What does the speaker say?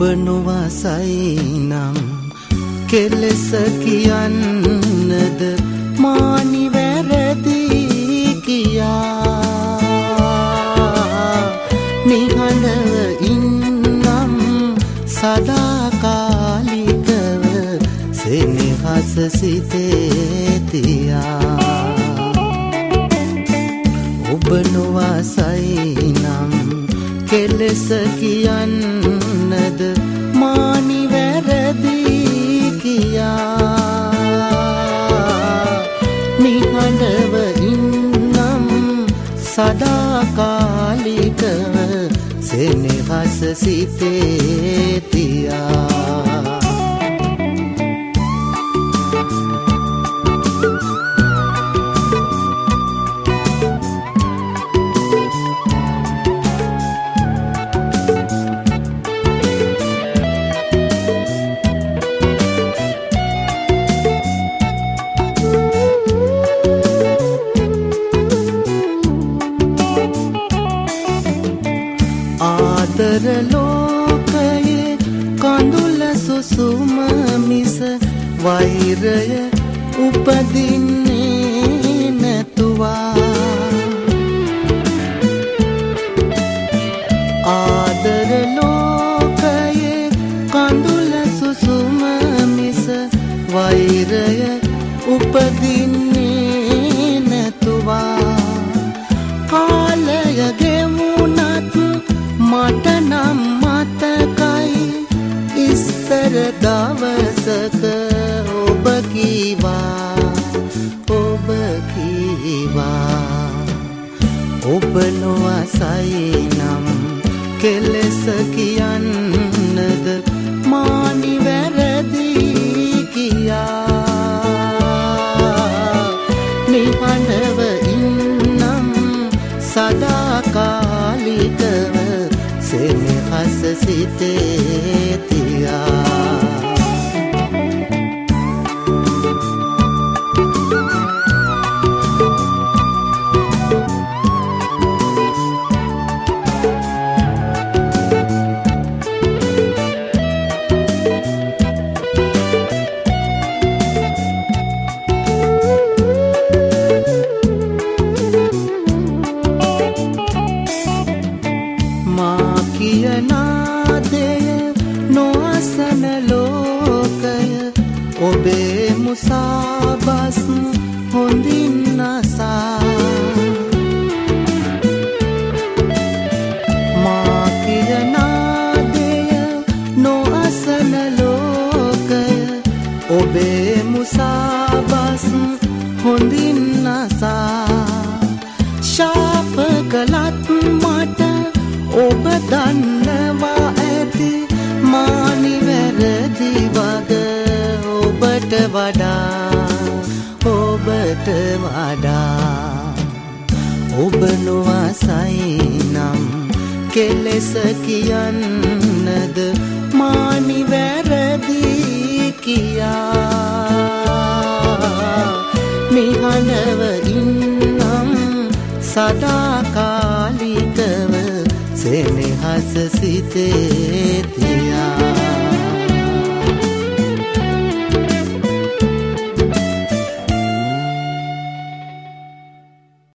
නොවසයි නම් කෙලෙස කියන්නද මානි වැරදි කියා නිහඬව ඉන්නම් සදාකාලිකව සෙනෙහස සිතේ තියා ඔබ නොවසයි නම් කෙලෙස කියන්නද මානි වැරදි කියා නිහඬව ඉන්නම් සදාකාලිකව සෙනෙහස සිතේ තියා ආදර ලෝකයේ කඳුල සුසුම මිස වෛරය උපදින්නේ නැතුවා ආදර ලෝකයේ කඳුල සුසුම මිස වෛරය උපදින්නේ නැතුවා කාලය ගෙවුනත් මට නම් මතකයි ඉස්සර දවසක ඔබ කීවා ඔබ නොවසයි නම් කෙලෙස කියන්නද මානි වැරදි කියා නිහඬව ඉන්නම් සදාකාලිකව සෙනෙහස සිතේ තියා කියනාදය නොඅසන ලෝකය ඔබේ මුසාබස් හොඳින් නසා මා කියනාදය නොඅසන ලෝකය ඔබේ මුසාබස් හොඳින් නසා ශාප කළත් මට ඔබ දන්නවා ඇති මානි වැරදි වග ඔබට වඩා ඔබ නොවසයි නම් කෙලෙස කියන්නද මානි වැරදි කියා නිහඬව ඉන්නම් සදාකාලිකව සෙනෙහස සිතේ තියා